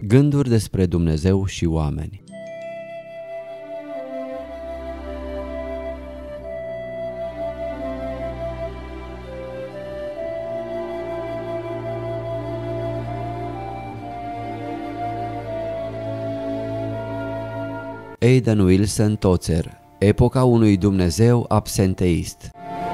Gânduri despre Dumnezeu și oameni. Aidan Wilson Tozer, epoca unui Dumnezeu absenteist.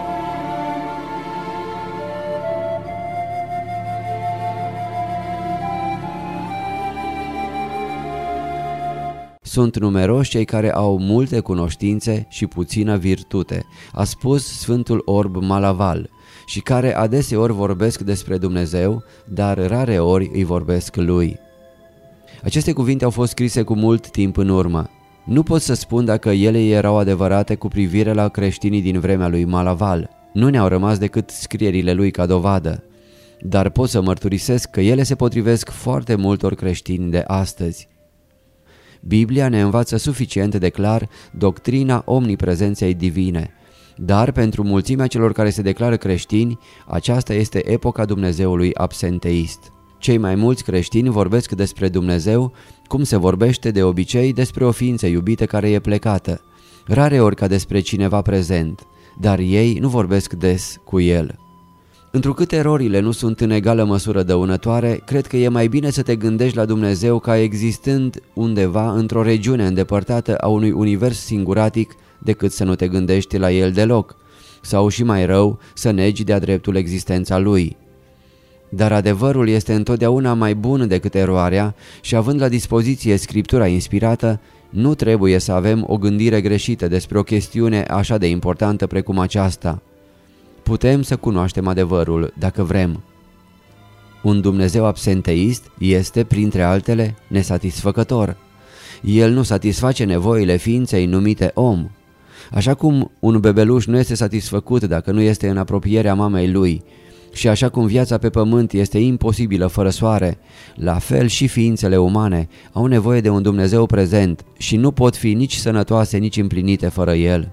Sunt numeroși cei care au multe cunoștințe și puțină virtute, a spus Sfântul Orb Malaval, și care adeseori vorbesc despre Dumnezeu, dar rareori îi vorbesc lui. Aceste cuvinte au fost scrise cu mult timp în urmă. Nu pot să spun dacă ele erau adevărate cu privire la creștinii din vremea lui Malaval. Nu ne-au rămas decât scrierile lui ca dovadă. Dar pot să mărturisesc că ele se potrivesc foarte multor creștini de astăzi. Biblia ne învață suficient de clar doctrina omniprezenței divine, dar pentru mulțimea celor care se declară creștini, aceasta este epoca Dumnezeului absenteist. Cei mai mulți creștini vorbesc despre Dumnezeu cum se vorbește de obicei despre o ființă iubită care e plecată, rareori ca despre cineva prezent, dar ei nu vorbesc des cu El. Întrucât erorile nu sunt în egală măsură dăunătoare, cred că e mai bine să te gândești la Dumnezeu ca existând undeva într-o regiune îndepărtată a unui univers singuratic decât să nu te gândești la El deloc, sau și mai rău să negi de-a dreptul existența Lui. Dar adevărul este întotdeauna mai bun decât eroarea și având la dispoziție Scriptura inspirată, nu trebuie să avem o gândire greșită despre o chestiune așa de importantă precum aceasta. Putem să cunoaștem adevărul dacă vrem. Un Dumnezeu absenteist este, printre altele, nesatisfăcător. El nu satisface nevoile ființei numite om. Așa cum un bebeluș nu este satisfăcut dacă nu este în apropierea mamei lui, și așa cum viața pe pământ este imposibilă fără soare, la fel și ființele umane au nevoie de un Dumnezeu prezent și nu pot fi nici sănătoase, nici împlinite fără El.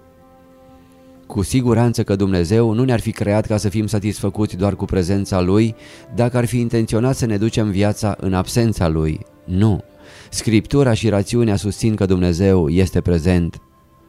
Cu siguranță că Dumnezeu nu ne-ar fi creat ca să fim satisfăcuți doar cu prezența Lui, dacă ar fi intenționat să ne ducem viața în absența Lui. Nu! Scriptura și rațiunea susțin că Dumnezeu este prezent.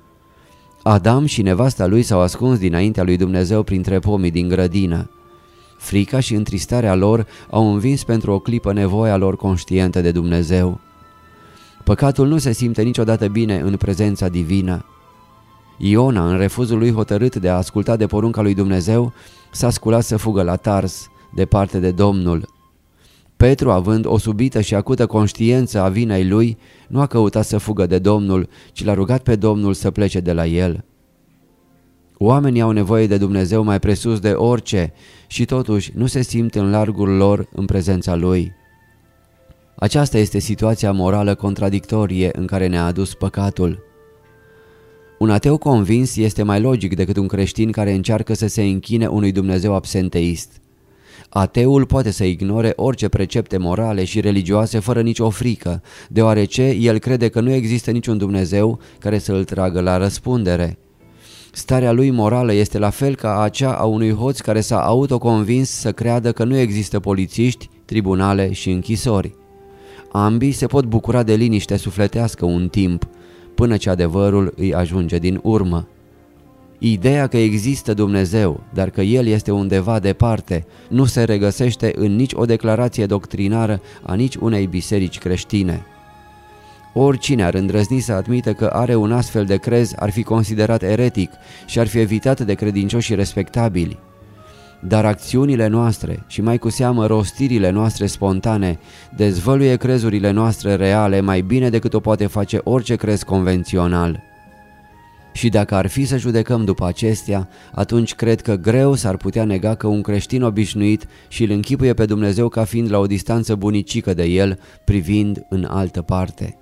Adam și nevasta lui s-au ascuns dinaintea lui Dumnezeu printre pomii din grădină. Frica și întristarea lor au învins pentru o clipă nevoia lor conștientă de Dumnezeu. Păcatul nu se simte niciodată bine în prezența divină. Iona, în refuzul lui hotărât de a asculta de porunca lui Dumnezeu, s-a sculat să fugă la Tars, departe de Domnul. Petru, având o subită și acută conștiință a vinei lui, nu a căutat să fugă de Domnul, ci l-a rugat pe Domnul să plece de la el. Oamenii au nevoie de Dumnezeu mai presus de orice și totuși nu se simt în largul lor în prezența Lui. Aceasta este situația morală contradictorie în care ne-a adus păcatul. Un ateu convins este mai logic decât un creștin care încearcă să se închine unui Dumnezeu absenteist. Ateul poate să ignore orice precepte morale și religioase fără nicio frică, deoarece el crede că nu există niciun Dumnezeu care să îl tragă la răspundere. Starea lui morală este la fel ca acea a unui hoț care s-a autoconvins să creadă că nu există polițiști, tribunale și închisori. Ambii se pot bucura de liniște sufletească un timp, până ce adevărul îi ajunge din urmă. Ideea că există Dumnezeu, dar că El este undeva departe, nu se regăsește în nici o declarație doctrinară a nici unei biserici creștine. Oricine ar îndrăzni să admită că are un astfel de crez ar fi considerat eretic și ar fi evitat de credincioși respectabili. Dar acțiunile noastre și mai cu seamă rostirile noastre spontane dezvăluie crezurile noastre reale mai bine decât o poate face orice crez convențional. Și dacă ar fi să judecăm după acestea, atunci cred că greu s-ar putea nega că un creștin obișnuit și îl închipuie pe Dumnezeu ca fiind la o distanță bunicică de el, privind în altă parte.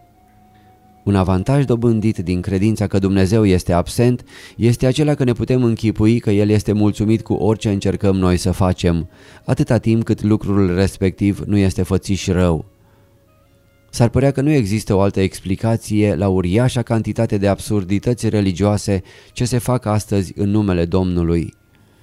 Un avantaj dobândit din credința că Dumnezeu este absent este acela că ne putem închipui că El este mulțumit cu orice încercăm noi să facem, atâta timp cât lucrul respectiv nu este fățiș rău. S-ar părea că nu există o altă explicație la uriașa cantitate de absurdități religioase ce se fac astăzi în numele Domnului.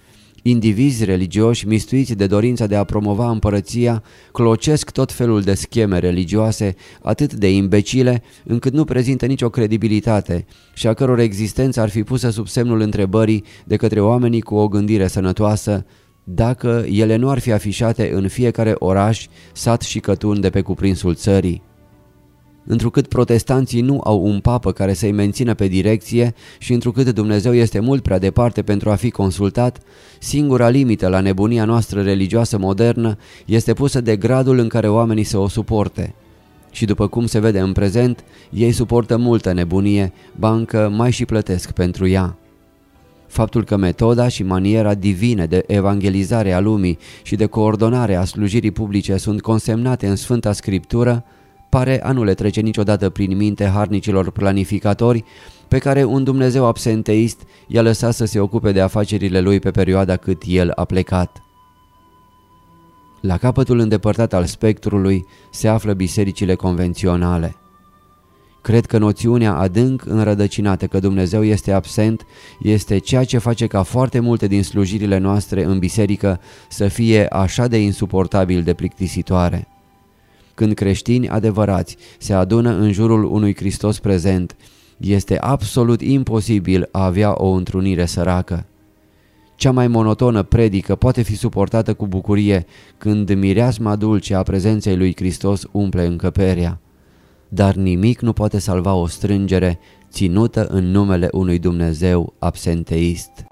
Indivizi religioși, mistuiți de dorința de a promova împărăția, clocesc tot felul de scheme religioase atât de imbecile încât nu prezintă nicio credibilitate și a căror existență ar fi pusă sub semnul întrebării de către oamenii cu o gândire sănătoasă, dacă ele nu ar fi afișate în fiecare oraș, sat și cătun de pe cuprinsul țării. Întrucât protestanții nu au un papă care să-i mențină pe direcție și întrucât Dumnezeu este mult prea departe pentru a fi consultat, singura limită la nebunia noastră religioasă modernă este pusă de gradul în care oamenii să o suporte. Și după cum se vede în prezent, ei suportă multă nebunie, ba încă mai și plătesc pentru ea. Faptul că metoda și maniera divine de evangelizare a lumii și de coordonare a slujirii publice sunt consemnate în Sfânta Scriptură pare a nu le trece niciodată prin minte harnicilor planificatori pe care un Dumnezeu absenteist i-a lăsat să se ocupe de afacerile lui pe perioada cât el a plecat. La capătul îndepărtat al spectrului se află bisericile convenționale. Cred că noțiunea adânc înrădăcinată că Dumnezeu este absent este ceea ce face ca foarte multe din slujirile noastre în biserică să fie așa de insuportabil de plictisitoare. Când creștini adevărați se adună în jurul unui Hristos prezent, este absolut imposibil a avea o întrunire săracă. Cea mai monotonă predică poate fi suportată cu bucurie când mireasma dulce a prezenței lui Hristos umple încăperea. Dar nimic nu poate salva o strângere ținută în numele unui Dumnezeu absenteist.